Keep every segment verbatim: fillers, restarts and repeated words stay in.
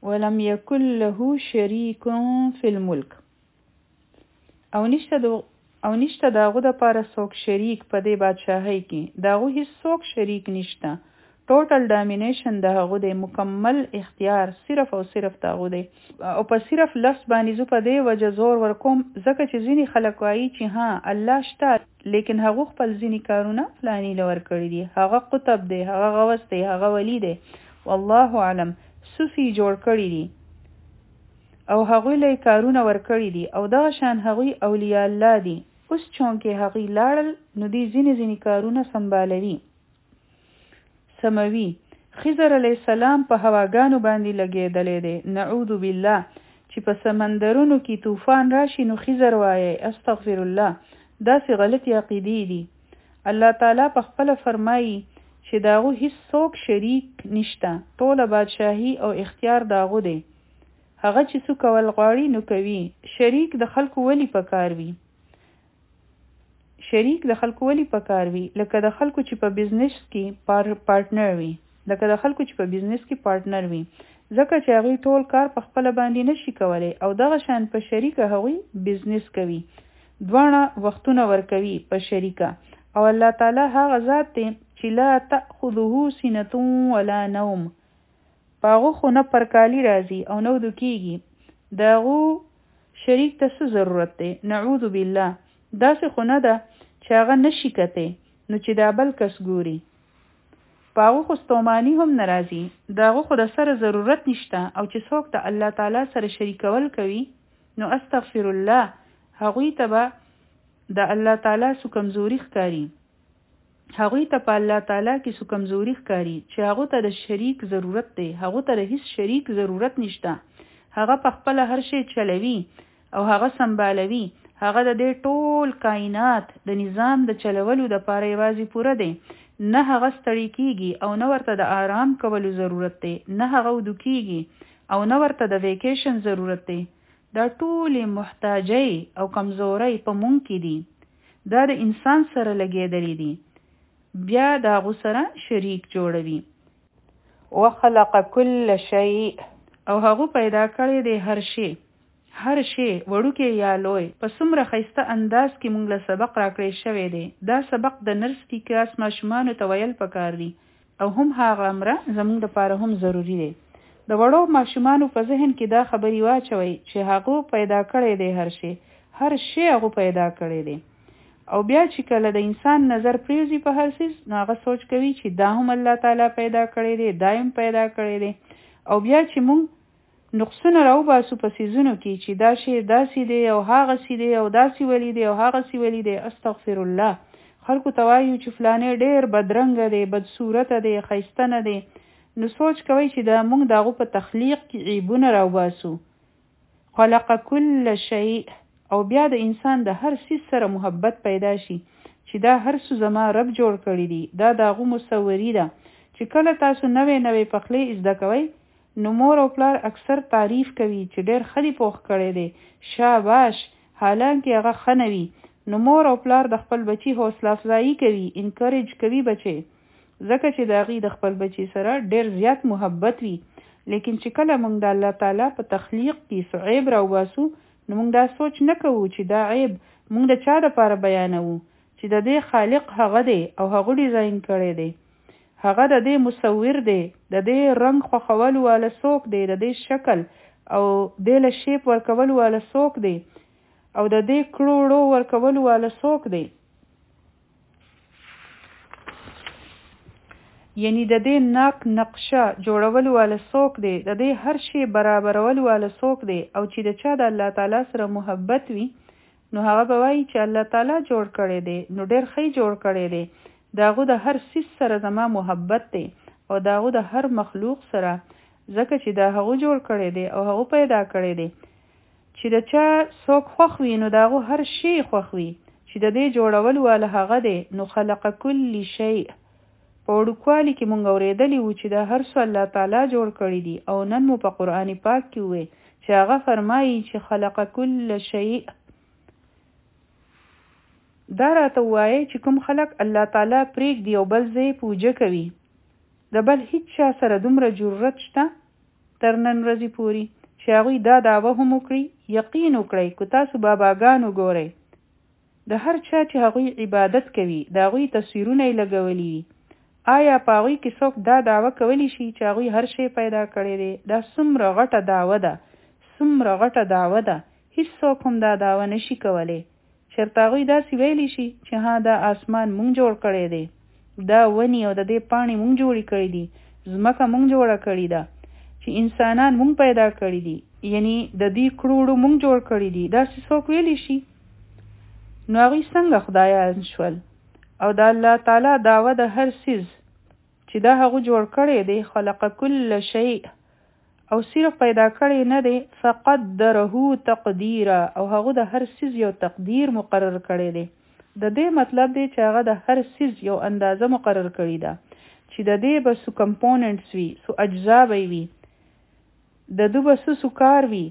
ولم يكن له شریک فی الملک او نشته د او نشته داغه د پاره څوک شریک په دې بادشاہي کې داغه هیڅ څوک شریک نشته ټوټل ډامینیشن د هغه د مکمل اختیار صرف او صرف داغه دی او په صرف لفظ باندې زو په دې وجه زور ورکوم ځکه چې ځینی خلک وایي چې ها الله شته لیکن هغه خپل ځینی کارونه فلانی لور کړی دي هغه قطب دی هغه غوث دی هغه ولی دی والله علم صوفي جوړ کړی دي او هغه له کارونه ور کړی دي او دا شان هغه اولیاء الله دي اوس چونکه هغه لاړل نو دي ځینی ځینی کارونه سمبالوي سموي خضر علی السلام په هواګانو باندې لګیدلې دي نعوذ بالله چې په سمندرونو کې طوفان راشي نو خضر وایي استغفر الله دا څه غلطي عقیدې دي الله تعالی په خپل فرمایي چې داغه هیڅ څوک شریک نشته ټول بادشاہي او اختیار داغه دی هغه چې څوک ول غواړي نو کوي شریک د خلکو ولی پکار وي شریک د خلکو ولی پکار وي لکه د خلکو چې په بزنس کې پارټنر وي لکه د خلکو چې په بزنس کې پارټنر وي ځکه چې هغه ټول کار په خپل باندې نشي کولای او دغه شان په شریکه هغه بزنس کوي دوانه وختونه ور کوي په شریکه او الله تعالی هغه ذات دی چې لا تأخذه سنة ولا نوم پاغو خو نه پرکالی راځي او نو د کیږي داغو شریک ته څه ضرورت دی نعوذ بالله داسې خو نه ده چې هغه نشي کته نو چې دا بل کس ګوري پاغو خو ستومانی هم ناراضي داغه خو د سره ضرورت نشته او چې څوک د الله تعالی سره شریکول کوي نو استغفر الله هغوی ته به د الله تعالی سو کمزوري ښکاری هغوی ته په الله تعالی کې سو کمزوري ښکاری چې هغه ته د شریک ضرورت دی هغه ته هیڅ شریک ضرورت نشته هغه په خپل هر شی چلوي او هغه سمبالوي هغه د دې ټول کائنات د نظام د چلولو د پاره یوازې پوره دی نه هغه ستړي کیږي او نه ورته د آرام کولو ضرورت دی نه هغه ودو کیږي او نه ورته د ویکیشن ضرورت دی دا ټول محتاجي او کمزوري په مونږ کې دي دا د انسان سره لګیدلې دي بیا دا غسره شریک جوړوي وخلق كل شيء او هغه پیدا کړی دی هر شی هر شی وړوکی یا لوی په څومره ښایسته انداز کې موږ له سبق راکړی شوی دی دا سبق د نرسري کلاس ماشومانو ته ویل پکار دي او هم هغه امره زموږ لپاره هم ضروری دی د وړو ماشومانو په ذهن کې دا خبري واچوي چې هغه پیدا کړی دی هر شی هر شی هغه پیدا کړی دی او بیا چې کله د انسان نظر پریوزي په هر څه نو هغه سوچ کوي چې دا هم الله تعالی پیدا کړی دی دایم پیدا کړی دی او بیا چې موږ نقصونه راو باسو په سيزونو کې چې دا شی داسې دی او هغه سي دی او داسې ولی دی او هغه سي ولی دی استغفر الله خلکو توایو چې فلانه ډیر بدرنګ دی بد صورت دی خیسته نه دی نو سوچ کوي چې دا موږ دغه په تخلیق کې عیبونه راو باسو خلق كل شيء او بیا د انسان د هر څه سره محبت پیدا شي چې دا هر څه زما رب جوړ کړی دی دا دغه مصوری ده چې کله تاسو نوې نوې پخلی زده کوئ نو مور او پلار اکثر تعریف کوي چې ډېر خدي پوخ کړي دي شاباش حالانکه هغه خنوي نو مور او پلار د خپل بچي حوصله افزایی کوي انکریج کوي بچي ځکه چې داغي د خپل بچي سره ډېر زیات محبت وي لیکن چې کله موږ د الله تعالی په تخلیق کې عیب راوباسو نو موږ دا سوچ نه کوو چې دا عیب موږ د چا لپاره بیانوو چې د دې خالق هغه دی او هغه ډیزاین کړی دی هغه د دې مصور دی د دې رنگ خوخول والا څوک دی د دې شکل او د له شیپ ورکول والا څوک دی او د دې کړوړو ورکول والا څوک دی یعنی د دې ناک نقشه جوړول والا څوک دی د دې هر شی برابرول والا څوک دی او چې د چا د الله تعالی سره محبت وي نو هغه به وایي چې الله تعالی جوړ کړی دی نو ډېر ښه جوړ کړی دی داغه د هر سیس سره زما محبت دی او داغه د هر مخلوق سره ځکه چې دا هغه جوړ کړی دی او هغه پیدا کړی دی چې د چا څوک خوښ وي نو داغه هر شی خوښ وي چې د دې جوړول والا هغه دی نو خلق كل شيء په وړوکوالي کې مونږ اورېدلی وو چې دا هر څه الله تعالی جوړ کړی دی او نن مو په قرآن پاک کې وې چې هغه فرمایي چې خلق كل شيء دا راته وایي چې کوم خلق الله تعالی پرېږدي او بل ځای پوجا کوي د بل هیڅ چا سره دومره ضرورت شته تر نن ورځې پورې چې هغوی دا دعوه هم وکړي. یقین وکړئ که تاسو باباګان وګورئ د هر چا چې هغوی عبادت کوي د هغوی تصویرونه یې لګولي وي، آیا په هغوی کې څوک دا دعوه کولی شي چې هغوی هر شی پیدا کړی دی؟ دا څومره غټه دعوه ده، څومره غټه دعوه ده. هیڅوک هم دا دعوه نشي کولی. چېرته هغوی داسې ویلی شي چې ها دا آسمان مونږ جوړ کړی دی، دا ونې او د دې پاڼې مونږ جوړې کړي دي، ځمکه مونږ جوړه کړې ده، چې انسانان مونږ پیدا کړي دي، یعنی د دې کروړو مونږ جوړ کړي دي، داسې څوک ویلی شي؟ نو هغوی څنګه خدایان شول؟ او د الله تعالی دعوه د هر څیز چې دا هغه جوړ کړی دی، خلق کل شیء، او صرف پیدا کړی نه دی، فقدره تقدیرا، او هغه د هر څیز یو تقدیر مقرر کړی دی. د دې مطلب دی چې هغه د هر څیز یو اندازه مقرر کړی ده چې د دې به سو کمپوننټس وي، سو اجزا به وي، د دو به سو سو کار وي،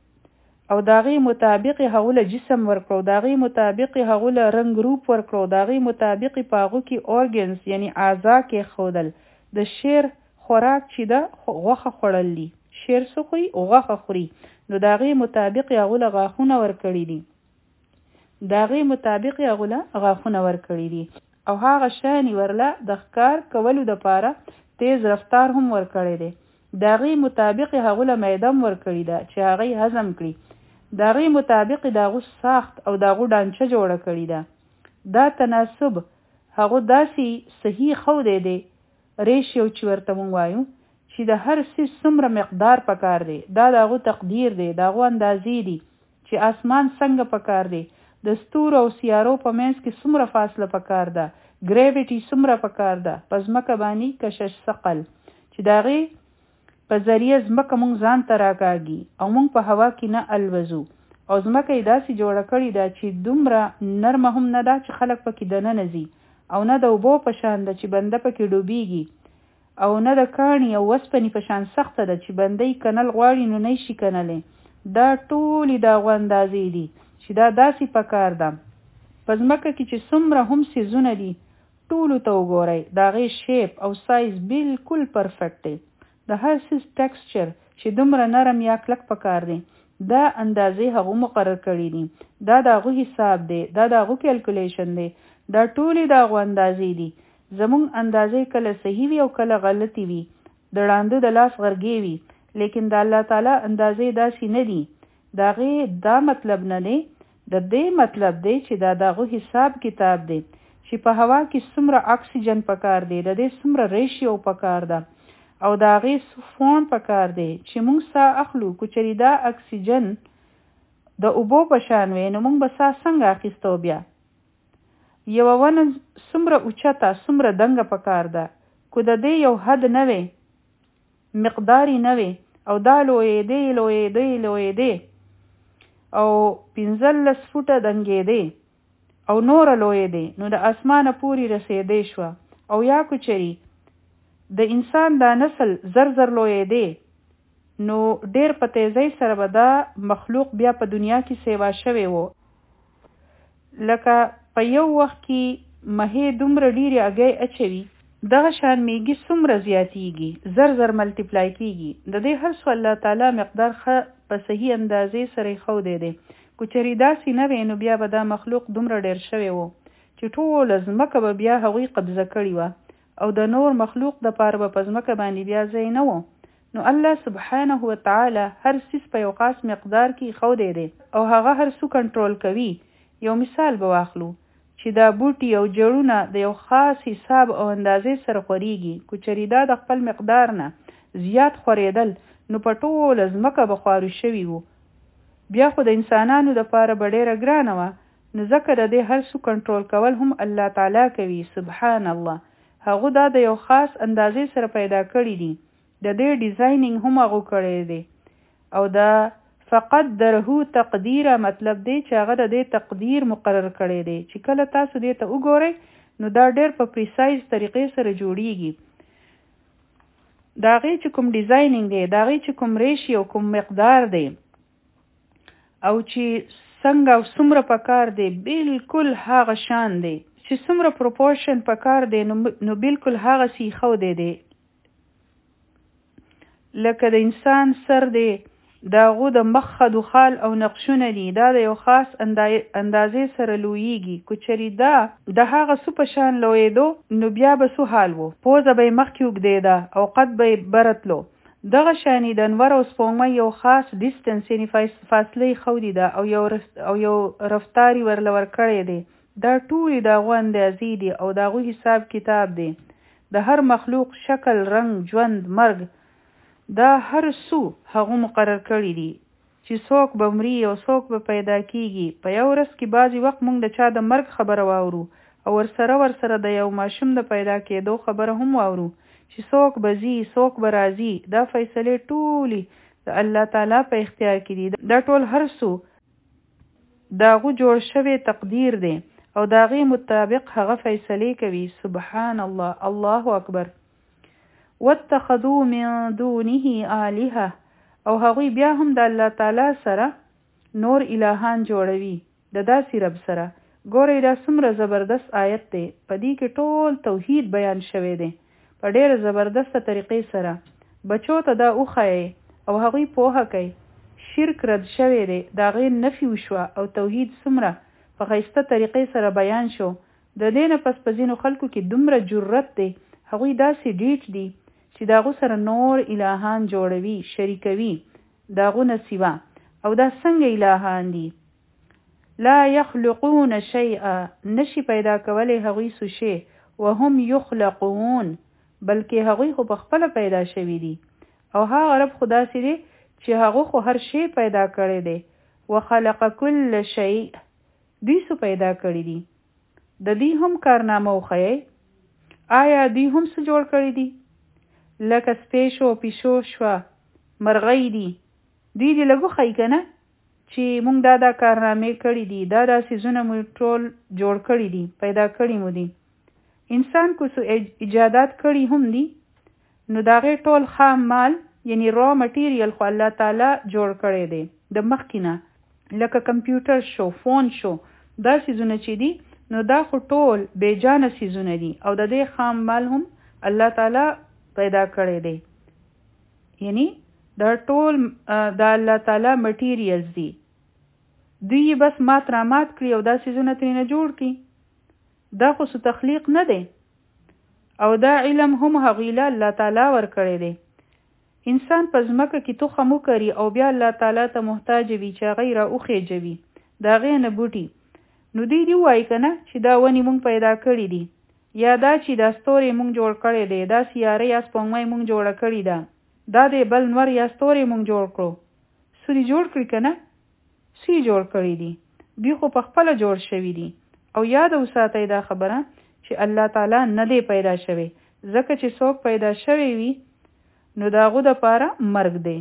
او د هغې مطابق یې هغو له جسم ورکړو، د هغې مطابق یې هغو له رنګ روپ ورکړو، د هغې مطابق یې په هغو کې اورګنز یعنی اعضا کېښودل. د شیر خوراک چې ده غوښه خوړل دي، شیر څه خوري؟ غوښه خوري. نو د هغې مطابق یې هغو له غاښونه ورکړي دي، د هغې مطابق یې هغو له غاښونه ورکړي دي، او هغه شیان یې ورله د ښکار کولو دپاره تیز رفتار هم ورکړی دی. د هغې مطابق یې هغو له معده هم ورکړي ده چې هغه یې هضم کړي. د هغې مطابق د هغو ساخت او د هغو ډانچه جوړه کړې ده. دا تناسب هغو داسې صحیح ښودی دی، ریشیو چې ورته مونږ وایو، چې د هر څیز څومره مقدار پکار دی، دا د هغو تقدیر دی، د هغو اندازې دي، چې آسمان څنګه پکار دی، د ستورو او سیارو په منځ کې څومره فاصله پکار ده، ګریویټي څومره پکار ده، په ځمکه باندې کشش ثقل چې د هغې په ذریعه ځمکه مونږ ځان ته راکاږي او مونږ په هوا کې نه الوزو، او ځمکه یې داسې جوړه کړې ده چې دومره نرمه هم نه ده چې خلک پکې دننه ځي، او نه د اوبو په شان ده چې بنده پکې ډوبېږي، او نه د کاڼي او وسپنې په شان سخته ده چې بنده یې کنل غواړي نو نه شي کنلی. دا ټولې د هغو اندازې دي چې دا داسې پکار ده. په ځمکه کې چې څومره هم څیزونه دي ټولو ته وګورئ، د هغې شیپ او سایز بالکل پرفیکټ دی. د هر څیز ټیکسچر چې دومره نرم یا کلک پکار دی، دا اندازې هغو مقرر کړي دي، دا د هغو حساب دی، دا د هغو کیلکولیشن دی، دا ټولې د هغو اندازې دي. زمونږ اندازې کله صحیح وي او کله غلطي وي، د ړانده د لاس غرګې وي، لیکن د الله تعالی اندازې داسې نه دي. د هغې دا مطلب نه دی، د دې مطلب دی چې دا د هغو حساب کتاب دی، چې په هوا کې څومره اکسیجن پکار دی، د دې څومره ریشیو پکار ده، او د هغې فون پکار دی چې مونږ ساه اخلو. که چېرې دا اکسیجن د اوبو په شان وی نو مونږ به ساه څنګه اخیستو؟ بیا یوه ونه څومره اوچته څومره دنګه پکار ده، که د دې یو حد نه وی، مقدار یې نه وی، او دا لویېدې لویېدې لویېدې او پنځلس فوټه دنګېدې او نوره لویېدې، نو د اسمانه پورې رسېدې شوه. او یا که چېرې د انسان دا نسل زر زر لویېدې، نو ډېر په تیزۍ سره به دا مخلوق بیا په دنیا کې سیوا شوی و. لکه په یو وخت کې مهې دومره ډېرې اګۍ اچوي، دغه شان میږي څومره زیاتیږي، زر زر ملټیپلای کیږي. د دې هر څه الله تعالی مقدار ښه په صحیح اندازې سره یې ښودی دی. که چېرې داسې نه وی نو بیا به دا مخلوق دومره ډېر شوی و چې ټوله ځمکه به بیا هغوی قبضه کړې وه، او د نور مخلوق دپاره به په ځمکه باندې بیا ځای نه و. نو الله سبحانه وتعالی هر څیز په یو خاص مقدار کې ښودی دی، او هغه هر څه کنټرول کوي. یو مثال به واخلو چې دا بوټي او جړونه د یو خاص حساب او اندازې سره خورېږي. که چېرې دا د خپل مقدار نه زیات خورېدل نو په ټوله ځمکه به خوارو شوي وو، بیا خو د انسانانو دپاره به ډېره ګرانه وه. نو ځکه د دې هر څه کنټرول کول هم الله تعالی کوي. سبحان الله، هغه دا د یو خاص اندازې سره پیدا کړي دي، د دې ډیزاینینګ هم هغه کړی دی. او دا فقدره تقدیره مطلب دی چې هغه د دې تقدیر مقرر کړی دی، چې کله تاسو دې ته وګورئ نو دا ډېر په پریسایز طریقې سره جوړیږي. د هغې چې کوم ډیزاینینګ دی، د هغې چې کوم ریشیو کوم مقدار دی، او چې څنګه او څومره پکار دی، بالکل هغه شان دی. چې څومره پروپورشن پکار دی نو نو بالکل هغه سی ښودی دی. لکه د انسان سر دی، د هغو د مخ خد و خال او نقشونه دي، دا د یو خاص اندازې سره لویږي. که چېرې دا د هغه څه په شان لویېدو نو بیا به څه حال و؟ پوزه به یې مخکې اوږدېده او قد به یې برتلو. دغه شانې د انور او سپوږمۍ یو خاص ډیسټنس یعنې فاصله یې ښودې ده او یو او یو رفتار یې ورله ورکړی دی. دا ټولې د هغو اندازې دي او د هغو حساب کتاب دی. د هر مخلوق شکل، رنګ، ژوند، مرګ دا هر څو هغو مقرر کړي دي چې څوک به مري او څوک به پیدا کیږي. په یو ورځ کې بعضې وخت موږ د چا د مرګ خبره واورو او ورسره ورسره د یو ماشوم د پیدا کېدو خبره هم واورو چې څوک به ځي څوک به راځي. دا فیصلې ټولې د الله تعالی په اختیار کې دي. دا ټول هر څو د هغو جوړ شوی تقدیر دی او د هغې مطابق هغه فیصلې کوي. سبحان الله، الله اکبر. واتخذوا من دونه آلهه، او هغوی بیا هم د الله تعالی سره نور الهان جوړوي د داسې رب سره. ګورئ دا څومره زبردست آیت دی. په دې کې ټول توحید بیان شوی دی په ډېره زبردسته طریقې سره. بچو ته دا وښایئ او هغوی پوهه کوي. شرک رد شوی دی، د هغې نفي وشوه او توحید څومره په ښایسته طریقې سره بیان شو. د دې نه پس په ځینو خلکو کې دومره جرأت دی، هغوی داسې ډیټ دي چې د هغو سره نور الهان جوړوي، شریکوي د هغو نه سوا. او دا څنګه الهان دي؟ لا یخلقون شیئا، نشي پیدا کولی هغوی څه شی، وهم یخلقون، بلکې هغوی خو په خپله پیدا شوي دي. او هغه رب خو داسې دی چې هغه خو هر شی پیدا کړی دی. وخلق کل شیء، دوی څه پیدا کړي دي؟ د دوی هم کارنامه وښیئ. آیا دوی هم څه جوړ کړي دي؟ لکه سپی شو، پیشو شوه، مرغۍ دي. دوی دې لږ وښیي که نه چې موږ دا دا کارنامې کړي دي، دا دا څیزونه مو ټول جوړ کړي دي، پیدا کړي مو دي. انسان کو څه ایجادات کړي هم دي، نو د هغې ټول خام مال یعنی را مټیریل خو الله تعالی جوړ کړی دی د مخکې نه. لکه کمپیوټر شو، فون شو، دا څیزونه چې دي نو دا خو ټول بیجانه څیزونه دي او د دې خام مال هم الله تعالی پیدا کړی دی. یعنی دا ټول د الله تعالی مټیریلز دي. دوی بس مات را مات کړي او دا څیزونه ترېنه جوړ کړي. دا خو څه تخلیق نه دی او دا علم هم هغوی له الله تعالی ورکړی دی. انسان په ځمکه کې تخم وکري او بیا الله تعالی ته محتاج وي چې هغه یې را وخېجوي د هغې نه بوټي. نو دوی دې ووایي که نه چې دا ونې مونږ پیدا کړي دي، یا دا چې دا ستوری مونږ جوړ کړی دی، دا سیاره یا سپوږمۍ مونږ جوړه کړې ده، دا دی بل نور یا ستوری مونږ جوړ کړو. څه دې جوړ کړي که نه؟ څه یې جوړ کړي دي؟ دوی خو په خپله جوړ شوي دي. او یاد وساتئ دا خبره چې الله تعالی نه دی پیدا شوی، ځکه چې څوک پیدا شوی وي نو د هغو دپاره مرګ دی.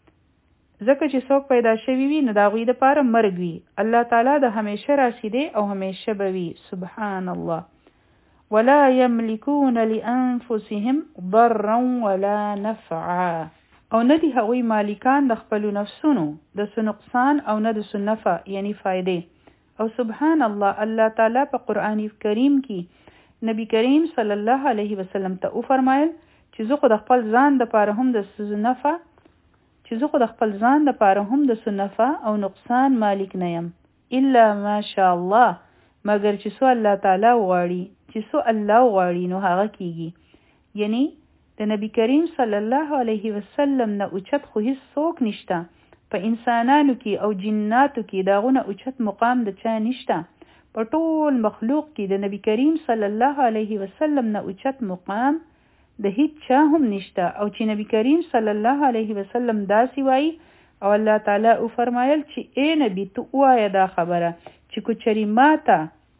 ځکه چې څوک پیدا شوي وي نو د هغوی دپاره مرګ وي. الله تعالی د همیشه راسي دی او همیشه به وي. سبحان الله. ولا یملکون لانفسهم ضرا ولا نفعا، او نه دي هغوی مالکان د خپلو نفسونو د څه نقصان او نه د څه نفع یعنی فایدې. او سبحان الله، الله تعالی په قرآن کریم کې نبی کریم صلی الله علیه وسلم ته وفرمایل چې زه خو د خپل ځان دپاره هم د څه نفع چې زه خو د خپل ځان دپاره هم د څه نفع او نقصان مالک نه یم، الا ماشاء الله، مګر چې څو الله تعالی وغواړي، چې څو الله وغواړي نو هغه کیږي. یعنی د نبی کریم صلی الله علیه وسلم نه اوچت خو هیڅ څوک نشته. په انسانانو کې او جناتو کې داغونه اوچت مقام د چا نشته. په ټول مخلوق کې د نبی کریم صلی الله علیه وسلم نه اوچت مقام د هیڅ چا هم نشته. او چې نبی کریم صلی الله علیه وسلم داسې وایي او الله تعالی او فرمایل چې اے نبی تو وایه دا خبره چې کوچري ماته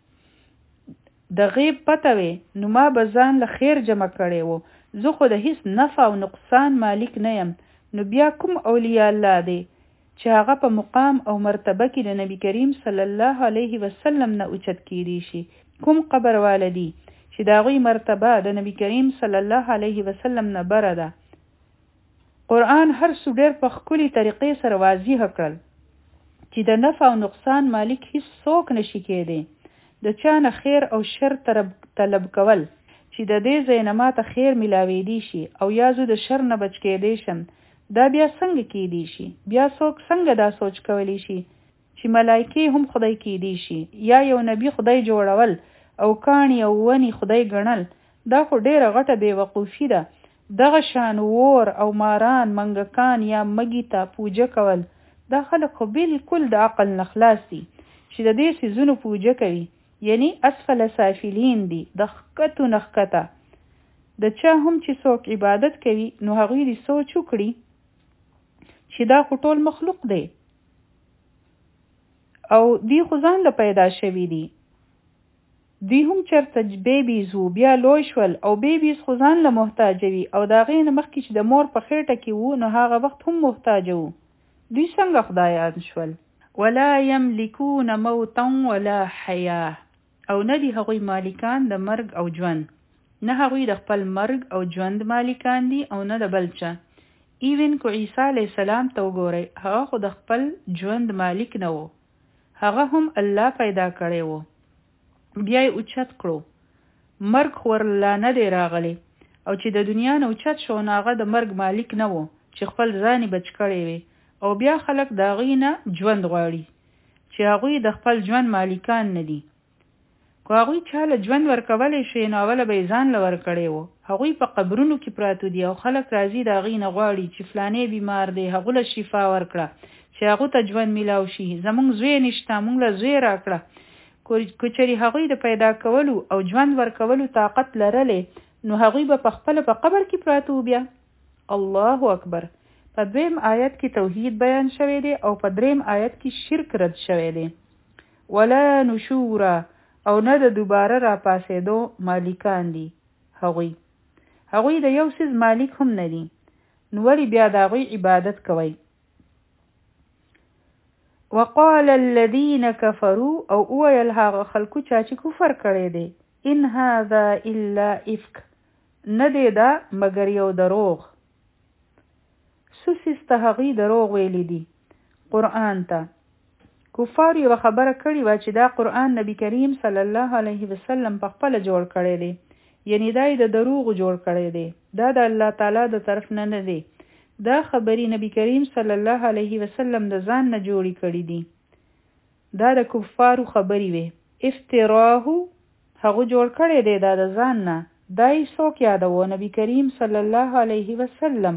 د غیب پته وي نو ما به ځان له خیر جمع کړی وو، زه خو د هیڅ نفع او نقصان مالک نه یم. نو بیا کوم اولیاء الله دی چې هغه په مقام او مرتبه کې د نبی کریم صلی الله علیه وسلم نه اوچت کیدی شي؟ کوم قبر والدی چې د هغوی مرتبه د نبی کریم صلی الله علیه وسلم نه بره ده؟ قرآن هر څو ډېر په ښکلي طریقې سره واضح کړل چې د نفع او نقصان مالک هیڅ څوک نشي کېدی. د چا نه خیر او شر طلب کول چې د دې ځای نه ماته خیر ملاویدی شي او یا زه د شر نه بچ کېدی شم، دا بیا څنګه کېدی شي؟ بیا څوک څنګه دا سوچ کولی شي چې ملایکې هم خدای کېدی شي یا یو نبی خدای جوړول او کاڼي او ونې خدای ګڼل؟ دا خو ډیره غټه بېوقوفي ده. دغه شان وور او ماران منګکان یا مګي ته پوجه کول، دا خلک خو بالکل د عقل نه خلاص دي چې د دې څیزونو پوجه کوي، یعنی اسفل سافلین دي، د ښکتو نه ښکته. د چا هم چې څوک عبادت کوي نو هغوی دې سوچ وکړي چې دا خو ټول مخلوق دی او دی خو ځان له پیدا شوي دي. دوی هم چرته بیبیز وو، بیا لوی شول او بیبیز خو ځان له محتاج وي او د هغې نه مخکې چې د مور په خېټه کې وو نو هغه وخت هم محتاج وو. دوی څنګه خدایان شول؟ ولا یملکون موتا ولا حیاه، او نه دي هغوی مالکان د مرګ او ژوند، نه هغوی د خپل مرګ او ژوند مالکان دي او نه د بل چا. ایون کو عیسی علیه السلام ته وګورئ، هغه خو د خپل ژوند مالک نه و، هغه هم الله پیدا کړی و، بیا یې اوچت کړو. مرګ خو ورله نه دی راغلی او چې د دنیا نه اوچت شو نو هغه د مرګ مالک نه و چې خپل ځان یې بچ کړی وي، او بیا خلک د هغوی نه ژوند غواړي چې هغوی د خپل ژوند مالکان نه دي. که هغوی چا له ژوند ورکولی شي نو اوله به یې ځان له ورکړی و. هغوی په قبرونو کې پراته دي او خلک راځي د هغوی نه غواړي چې فلانې بیمار دی، هغو له شفا ورکړه چې هغو ته ژوند میلاو شي، زموږ زوی نشته موږ له زوی راکړه. که چېرې هغوی د پیدا کولو او ژوند ورکولو طاقت لرلې نو هغوی به په خپله په قبر کې پراته وو. بیا الله اکبر. په دویم آیت کې توحید بیان شوی دی او په دریم آیت کې شرک رد شوی دی. ولا نشورا، او نه د دوباره را پاسېدو مالکان دي هغوی. هغوی د یو څیز مالک هم نه دي، نو ولې بیا د هغوی عبادت کوئ؟ وقال الذين كفروا، او اویل هغه خلکو چا چې کفر کړی دی، ان هذا الا افک، نه دی دا مگر یو دروغ. سوسیسته هغوی دروغ ویلی دي قرآن ته. کفار یوه خبره کړې وه چې دا قرآن نبی کریم صلی الله علیه وسلم په خپله جوړ کړی دی، یعنی دا یې د دروغو جوړ کړی دی، دا د الله تعالی د طرف نه نه دی. دا خبرې نبی کریم صلی الله علیه وسلم د ځان نه جوړې کړي دي، دا د کفارو خبرې وي. افتراه، هغه جوړ کړی دی دا د ځان نه. دا یې څوک یادوه؟ نبی کریم صلی الله علیه وسلم.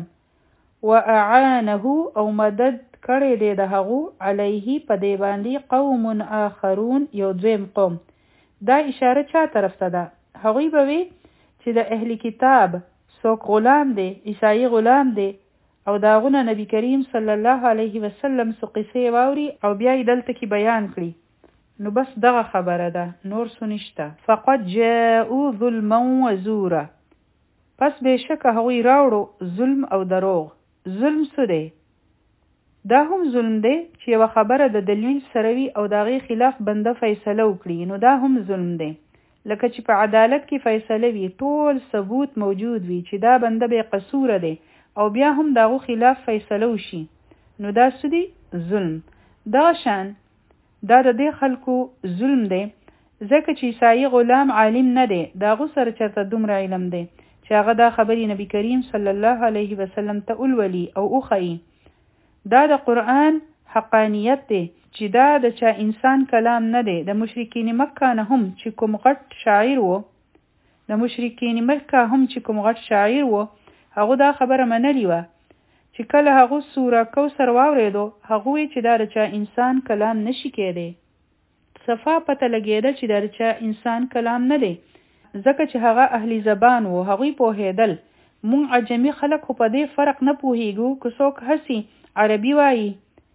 واعانه، او مدد کړی دی د هغو علیه په دی باندې قوم آخرون، یو دویم قوم. دا اشاره چا طرف ته ده؟ هغوی به وي چې د اهل کتاب څوک غلام دی، عیسائی غلام دی، او داغونه نبی کریم صلی الله علیه وسلم سو قصې واوري او بیا یې دلته کې بیان کړي. نو بس دغه خبره ده، نور څه نشته. فقد جاءوا ظلما وزورا، پس بېشکه هغوی راوړو ظلم او دروغ. ظلم څه دی؟ دا هم ظلم دی چې یوه خبره د دلیل سره وي او د هغې خلاف بنده فیصله وکړي، نو دا هم ظلم دی. لکه چې په عدالت کې فیصله وي، ټول ثبوت موجود وي چې دا بنده بې قصوره دی او بیا هم د هغو خلاف فیصله وشي، نو دا څه دی؟ ظلم. دغه شان دا د دې خلکو ظلم دی ځکه چې عیسائی غلام عالم نه دی، د هغو سره چېرته دومره علم دی چې هغه دا خبرې نبی کریم صلی الله علیه وسلم ته ولولي او وښیي. دا د قرآن حقانیت دی چې دا د چا انسان کلام نه دی. د مشرکین مکه نه هم چې کوم غټ شاعر و، د مشرکین مکه هم چې کوم غټ شاعر و، هغه دا خبره منلی وه چې کله هغه سوره کوثر واورېدو، هغه وی چې دا د چا انسان کلام نشي کېدی. صفا پته لګېده چې دا د چا انسان کلام نه دی، ځکه چې هغه اهلی زبان و، هغوی پوهېدل. مونږ عجمي خلک خو په دې فرق نه پوهېږو، که څوک هسي عربي وایي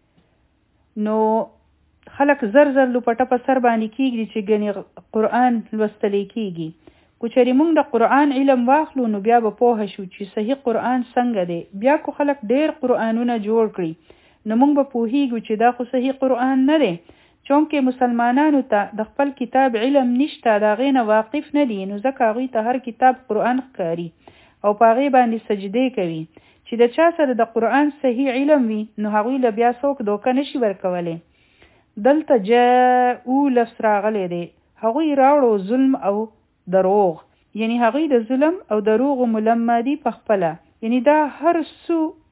نو خلک زر زر لوپټه په سر باندې کېږدي چې ګنې قرآن لوستلی کېږي. که چېرې موږ د قرآن علم واخلو نو بیا به پوه شو چې صحیح قرآن څنګه دی. بیا که خلک ډېر قرآنونه جوړ کړي نو موږ به پوهېږو چې دا خو صحیح قرآن نه دی، چونکې مسلمانانو ته د خپل کتاب علم نشته، د هغې نه واقف نه دي، نو ځکه هغوی ته هر کتاب قرآن ښکاري او په هغې باندې سجدې کوي. چې د چا سره د قرآن صحیح علم وي نو هغوی له بیا څوک دوکه نشي ورکولی. دلته جاءو لفظ راغلی دی، هغوی راوړو ظلم او دروغ، یعنی هغوی د ظلم او دروغ ملما دي په خپله، یعنی دا هر څو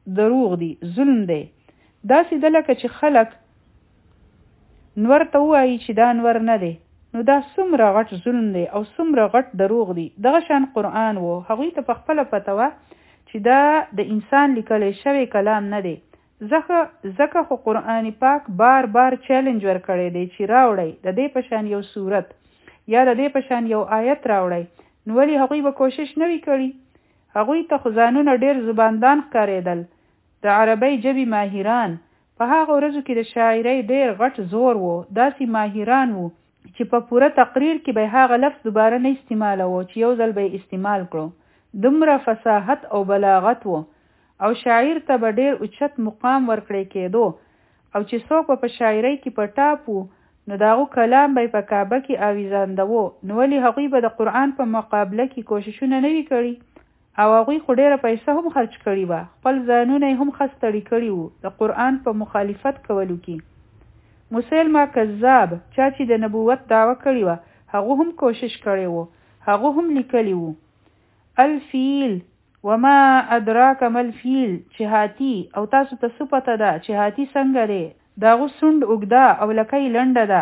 دروغ دی، ظلم دی. داسې ده لکه چې خلک نور ته وایي چې دا نور نه دی، نو دا څومره غټ ظلم دی او څومره غټ دروغ دی. دغه شان قرآن و، هغوی ته پخپله پته وه چې دا د انسان لیکلی شوی کلام نه دی. ځکه خو قرآن پاک بار بار چیلنج ورکړی دی چې راوړی د دې په شان یو صورت یا د دې په شان یو آیت راوړی، نو ولې هغوی به کوشش نه وي کړي؟ هغوی ته خو ځانونه ډېر زباندان ښکارېدل، د عربۍ ژبې ماهران. په هغه ورځو کې د شاعرۍ ډېر غټ زور و، داسې ماهران وو چې په پوره تقریر کې به هغه لفظ دوباره نه استعمالوه چې یو ځل به یې استعمال کړو. دومره فصاحت او بلاغت و، او شاعر ته به ډېر اوچت مقام ورکړی کېدو، او چې څوک به په شاعرۍ کې په ټاپ و نو د هغو کلام به یې په کعبه کې آویزاندوه. نو ولې هغوی به د قرآن په مقابله کې کوششونه نه وي کړي؟ او هغوی خو ډېره پیسه هم خرج کړي وه، خپل ځانونه یې هم ښه ستړي کړي وو د قرآن په مخالفت کولو کې. مسیلمه کذاب، چا چې د نبوت دعوه کړې وه، هغه هم کوشش کړی وو، هغه هم لیکلی وو. الفیل وما ادراک ما الفیل، چې هاتي، او تاسو ته څه پته ده چې هاتي څنګه دی؟ د هغو سونډ اوږده او لکۍ لنډه ده.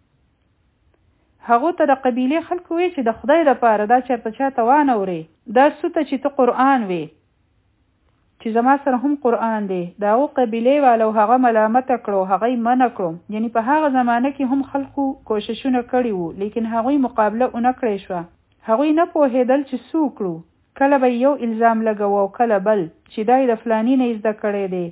هغو ته د قبیلې خلکو وی چې د خدای دپاره دا چېرته چاته وانهورې، دا څه ته چې ته قرآن وې چې زما سره هم قرآن دی. د هغو قبیلې والو هغه ملامته کړو، هغه یې منع کړو. یعنې په هغه زمانه کې هم خلکو کوششونه کړي وو، لیکن هغوی مقابله ونه کړی شوه. هغوی نه پوهېدل چې څه وکړو. کله به یو الزام لګوه او کله بل چې دا یې د فلاني نه زده کړی دی.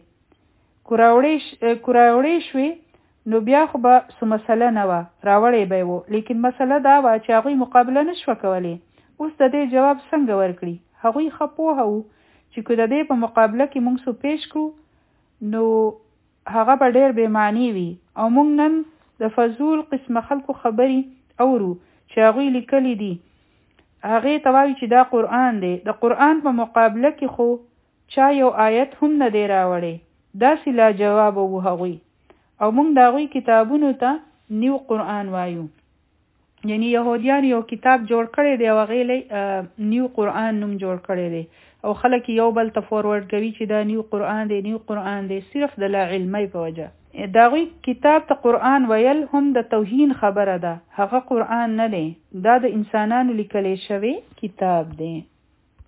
کوراوړې شوې نو بیا خو به څه مسله نه وه، راوړی به یې و، لیکن مسله دا وه چې هغوی مقابله نه شوه کولی. اوس د دې جواب څنګه ورکړي؟ هغوی ښه پوهه وو چې که د دې په مقابله کې موږ څه پیش کړو نو هغه به ډېر بې معنی وي. او موږ نن د فضول قسمه خلکو خبرې اورو چې هغوی لیکلي دي، هغې ته وایي چې دا قرآن دی. د قرآن په مقابله کې خو چا یو آیت هم نه دی راوړی. داسې لاجواب وو هغوی، او موږ د هغوی کتابونو ته نیو قرآن وایو. یعنی یهودیان یو کتاب جوړ کړی دی او هغې نیو قرآن نوم جوړ کړی دی، او خلک یو بل ته فورورډ کوي چې دا نیو قرآن دی، نیو قرآن دی، صرف د لا علمۍ په وجه. د هغوی کتاب ته قرآن ویل هم د توهین خبره ده، هغه قرآن نه دی، دا د انسانانو لیکلی شوی کتاب دی.